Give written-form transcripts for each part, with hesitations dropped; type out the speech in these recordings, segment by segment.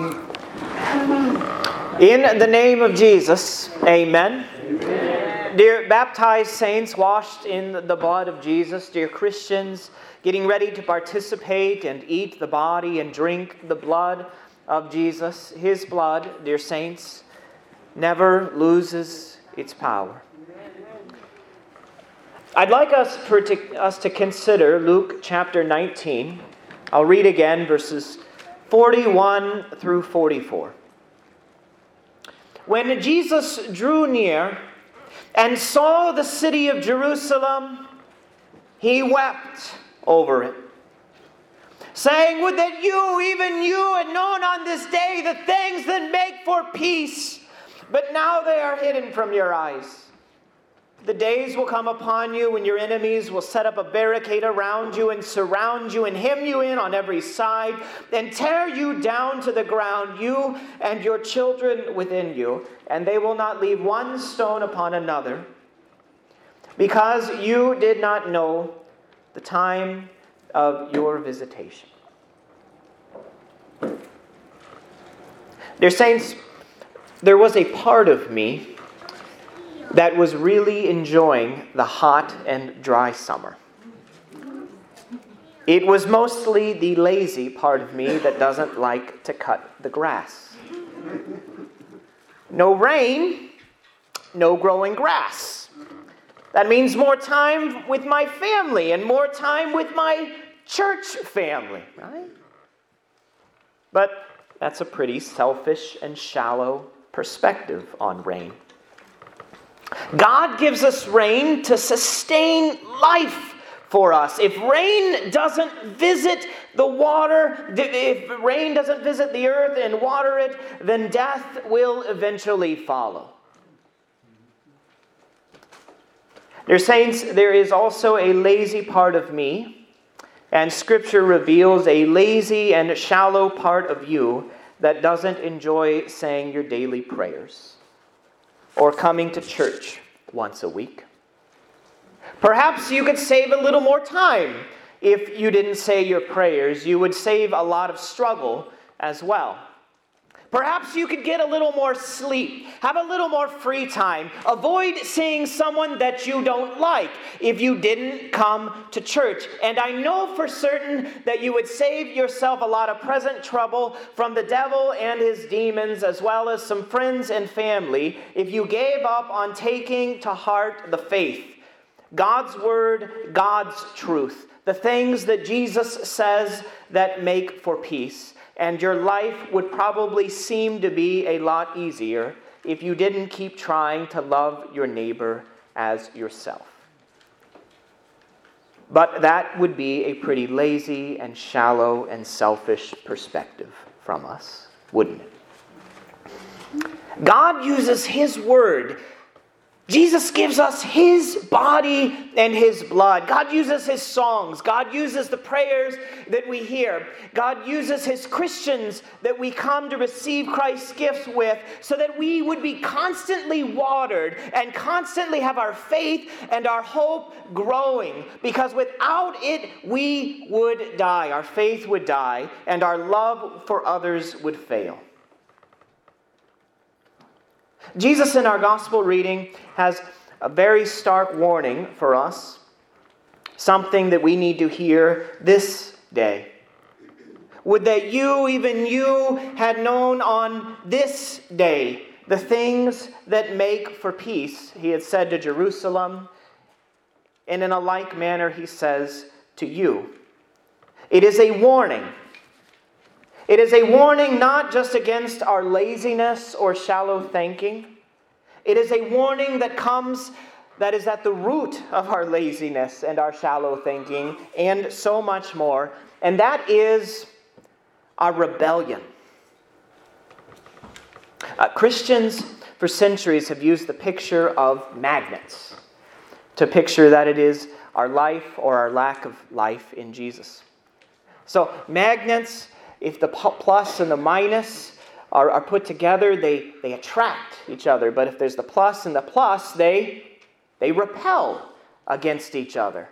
In the name of Jesus, amen. Dear baptized saints washed in the blood of Jesus, dear Christians getting ready to participate and eat the body and drink the blood of Jesus, His blood, dear saints, never loses its power. I'd like us to consider Luke chapter 19. I'll read again verses 41 through 44. When Jesus drew near and saw the city of Jerusalem, He wept over it, saying, "Would that you, even you, had known on this day the things that make for peace, but now they are hidden from your eyes. The days will come upon you when your enemies will set up a barricade around you and surround you and hem you in on every side and tear you down to the ground, you and your children within you, and they will not leave one stone upon another, because you did not know the time of your visitation." Dear saints, there was a part of me that was really enjoying the hot and dry summer. It was mostly the lazy part of me that doesn't like to cut the grass. No rain, no growing grass. That means more time with my family and more time with my church family, right? But that's a pretty selfish and shallow perspective on rain. God gives us rain to sustain life for us. If rain doesn't visit the water, if rain doesn't visit the earth and water it, then death will eventually follow. Dear saints, there is also a lazy part of me, and Scripture reveals a lazy and shallow part of you that doesn't enjoy saying your daily prayers or coming to church once a week. Perhaps you could save a little more time. If you didn't say your prayers, you would save a lot of struggle as well. Perhaps you could get a little more sleep, have a little more free time, avoid seeing someone that you don't like if you didn't come to church. And I know for certain that you would save yourself a lot of present trouble from the devil and his demons, as well as some friends and family, if you gave up on taking to heart the faith, God's word, God's truth, the things that Jesus says that make for peace. And your life would probably seem to be a lot easier if you didn't keep trying to love your neighbor as yourself. But that would be a pretty lazy and shallow and selfish perspective from us, wouldn't it? God uses His word. Jesus gives us His body and His blood. God uses His songs. God uses the prayers that we hear. God uses His Christians that we come to receive Christ's gifts with, so that we would be constantly watered and constantly have our faith and our hope growing. Because without it, we would die. Our faith would die, and our love for others would fail. Jesus in our gospel reading has a very stark warning for us, something that we need to hear this day. Would that you, even you, had known on this day the things that make for peace, He had said to Jerusalem, and in a like manner He says to you. It is a warning. It is a warning not just against our laziness or shallow thinking. It is a warning that is at the root of our laziness and our shallow thinking and so much more. And that is our rebellion. Christians for centuries have used the picture of magnets to picture that it is our life or our lack of life in Jesus. So magnets, if the plus and the minus are put together, they attract each other. But if there's the plus and the plus, they repel against each other.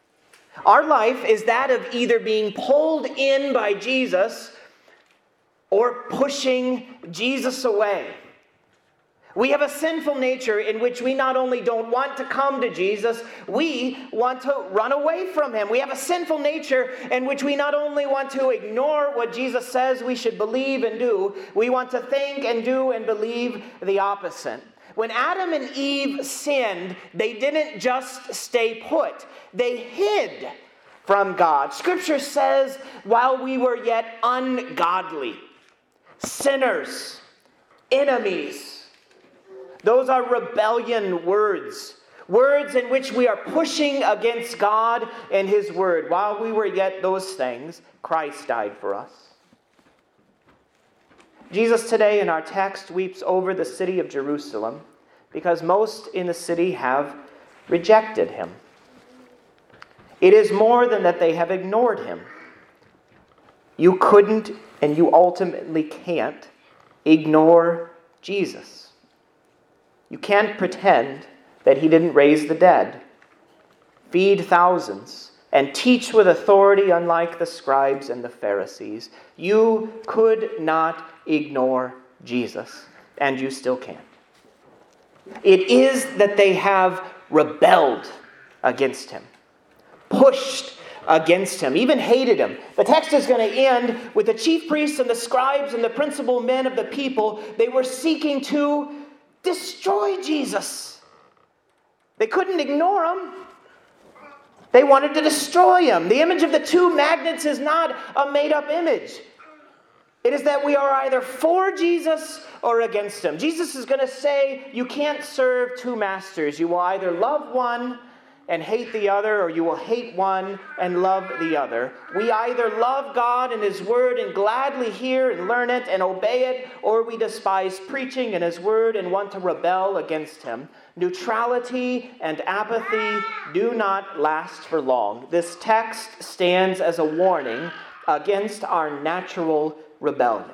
Our life is that of either being pulled in by Jesus or pushing Jesus away. We have a sinful nature in which we not only don't want to come to Jesus, we want to run away from him. We have a sinful nature in which we not only want to ignore what Jesus says we should believe and do, we want to think and do and believe the opposite. When Adam and Eve sinned, they didn't just stay put. They hid from God. Scripture says, while we were yet ungodly, sinners, enemies. Those are rebellion words. Words in which we are pushing against God and his word. While we were yet those things, Christ died for us. Jesus today in our text weeps over the city of Jerusalem because most in the city have rejected him. It is more than that they have ignored him. You couldn't and you ultimately can't ignore Jesus. You can't pretend that he didn't raise the dead, feed thousands, and teach with authority unlike the scribes and the Pharisees. You could not ignore Jesus, and you still can't. It is that they have rebelled against him, pushed against him, even hated him. The text is going to end with the chief priests and the scribes and the principal men of the people. They were seeking to destroy Jesus. They couldn't ignore him. They wanted to destroy him. The image of the two magnets is not a made-up image. It is that we are either for Jesus or against him. Jesus is going to say, you can't serve two masters. You will either love one and hate the other, or you will hate one and love the other. We either love God and his word and gladly hear and learn it and obey it, or we despise preaching and his word and want to rebel against him. Neutrality and apathy do not last for long. This text stands as a warning against our natural rebellion.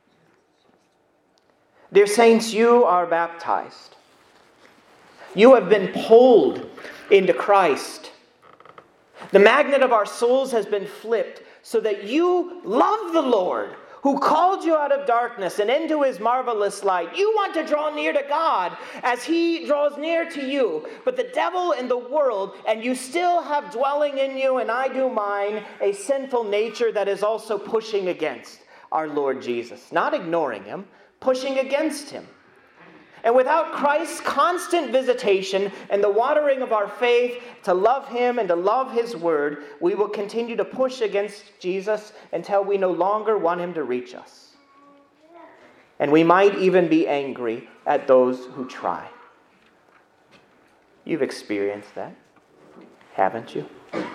Dear saints, you are baptized. You have been pulled into Christ. The magnet of our souls has been flipped so that you love the Lord who called you out of darkness and into his marvelous light. You want to draw near to God as he draws near to you. But the devil and the world, and you still have dwelling in you, and I do mine, a sinful nature that is also pushing against our Lord Jesus. Not ignoring him, pushing against him. And without Christ's constant visitation and the watering of our faith to love him and to love his word, we will continue to push against Jesus until we no longer want him to reach us. And we might even be angry at those who try. You've experienced that, haven't you?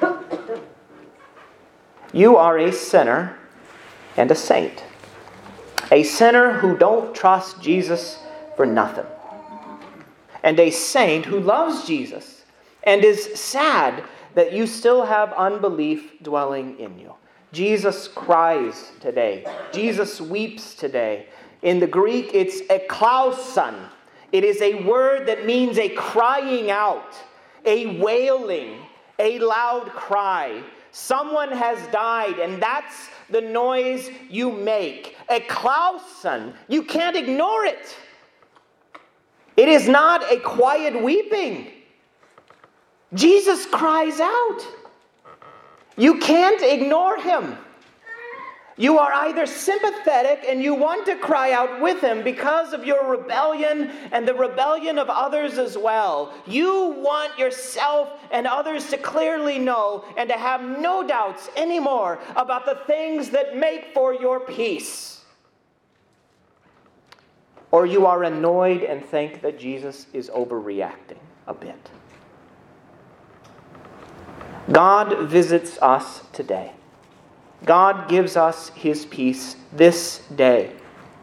You are a sinner and a saint. A sinner who don't trust Jesus for nothing. And a saint who loves Jesus and is sad that you still have unbelief dwelling in you. Jesus cries today. Jesus weeps today. In the Greek, it's ekklauson. It is a word that means a crying out, a wailing, a loud cry. Someone has died, and that's the noise you make. Ekklauson. You can't ignore it. It is not a quiet weeping. Jesus cries out. You can't ignore him. You are either sympathetic and you want to cry out with him because of your rebellion and the rebellion of others as well. You want yourself and others to clearly know and to have no doubts anymore about the things that make for your peace. Or you are annoyed and think that Jesus is overreacting a bit. God visits us today. God gives us his peace this day.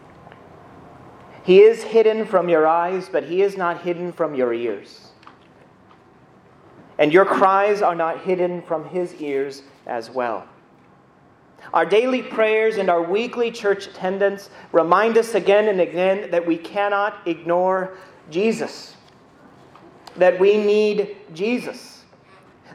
He is hidden from your eyes, but he is not hidden from your ears. And your cries are not hidden from his ears as well. Our daily prayers and our weekly church attendance remind us again and again that we cannot ignore Jesus. That we need Jesus.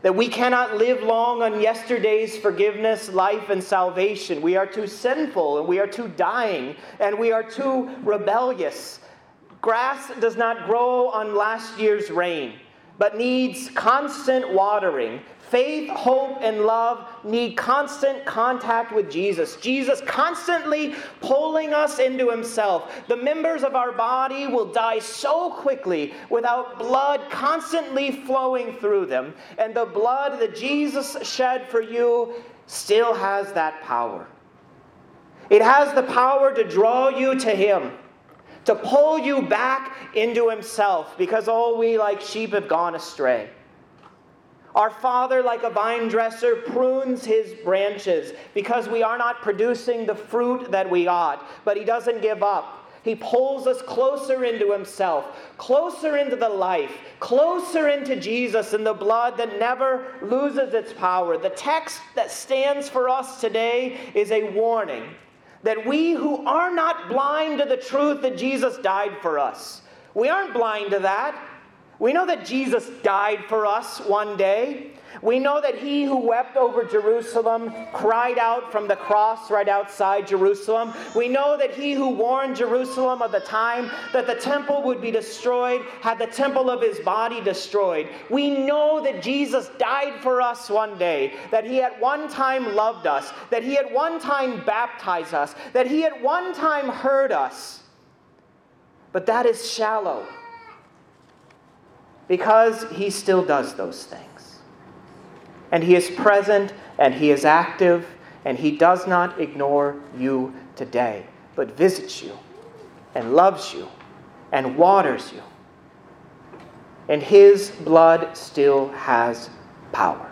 That we cannot live long on yesterday's forgiveness, life, and salvation. We are too sinful, and we are too dying, and we are too rebellious. Grass does not grow on last year's rain, but needs constant watering. Faith, hope, and love need constant contact with Jesus. Jesus constantly pulling us into himself. The members of our body will die so quickly without blood constantly flowing through them. And the blood that Jesus shed for you still has that power. It has the power to draw you to him, to pull you back into himself, because all we like sheep have gone astray. Our Father, like a vine dresser, prunes his branches because we are not producing the fruit that we ought. But he doesn't give up. He pulls us closer into himself, closer into the life, closer into Jesus and the blood that never loses its power. The text that stands for us today is a warning that we who are not blind to the truth that Jesus died for us. We aren't blind to that. We know that Jesus died for us one day. We know that he who wept over Jerusalem cried out from the cross right outside Jerusalem. We know that he who warned Jerusalem of the time that the temple would be destroyed had the temple of his body destroyed. We know that Jesus died for us one day, that he at one time loved us, that he at one time baptized us, that he at one time heard us. But that is shallow, because he still does those things. And he is present, and he is active, and he does not ignore you today, but visits you, and loves you, and waters you. And his blood still has power.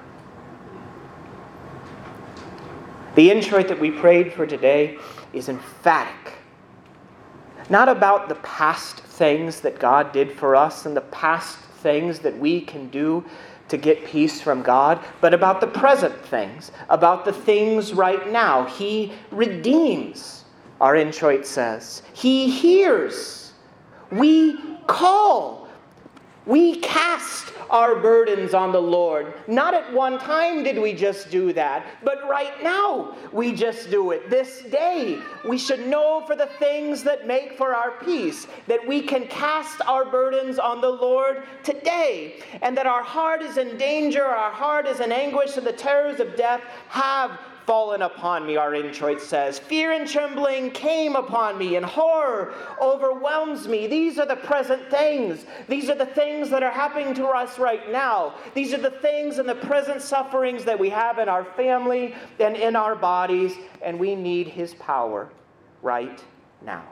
The introit that we prayed for today is emphatic. Not about the past things that God did for us and the past things that we can do to get peace from God, but about the present things, about the things right now. He redeems, our introit says. He hears. We call. We cast our burdens on the Lord. Not at one time did we just do that, but right now we just do it. This day we should know for the things that make for our peace, that we can cast our burdens on the Lord today, and that our heart is in danger, our heart is in anguish, and the terrors of death have fallen upon me, our introit says. Fear and trembling came upon me, and horror overwhelms me. These are the present things. These are the things that are happening to us right now. These are the things and the present sufferings that we have in our family and in our bodies, and we need his power right now.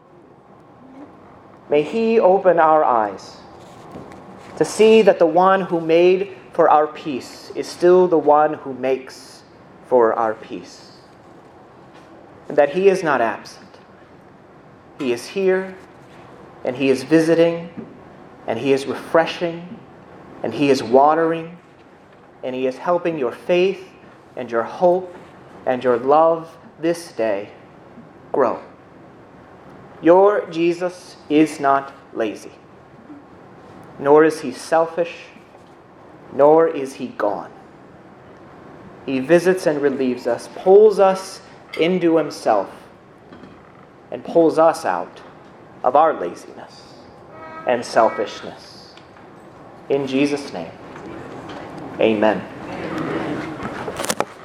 May he open our eyes to see that the one who made for our peace is still the one who makes for our peace. And that he is not absent. He is here, and he is visiting, and he is refreshing, and he is watering, and he is helping your faith and your hope and your love this day grow. Your Jesus is not lazy, nor is he selfish, nor is he gone. He visits and relieves us, pulls us into himself, and pulls us out of our laziness and selfishness. In Jesus' name, amen.